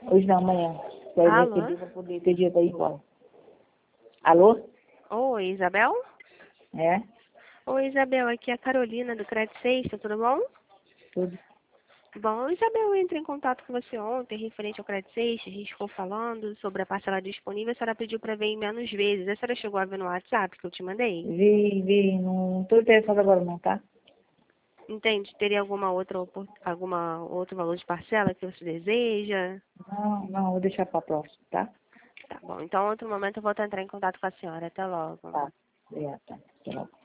Hoje não, amanhã. Vai ver que Alô? dia pra poder ter dia pra ir embora. Alô? Oi, Isabel? É? Oi, Isabel, aqui é a Carolina do Crédito Sexta, tudo bom? Tudo. Bom, Isabel, eu entrei em contato com você ontem, referente ao Crédito Sexta, a gente ficou falando sobre a parcela disponível, a senhora pediu para ver em menos vezes. A senhora chegou a ver no WhatsApp que eu te mandei? Vi, não tô interessado agora não, tá? Entende? Teria alguma outro valor de parcela que você deseja? Não, vou deixar pra próxima, tá? Tá bom, então em outro momento eu vou entrar em contato com a senhora. Até logo. Tá. Obrigada, tá. Até logo.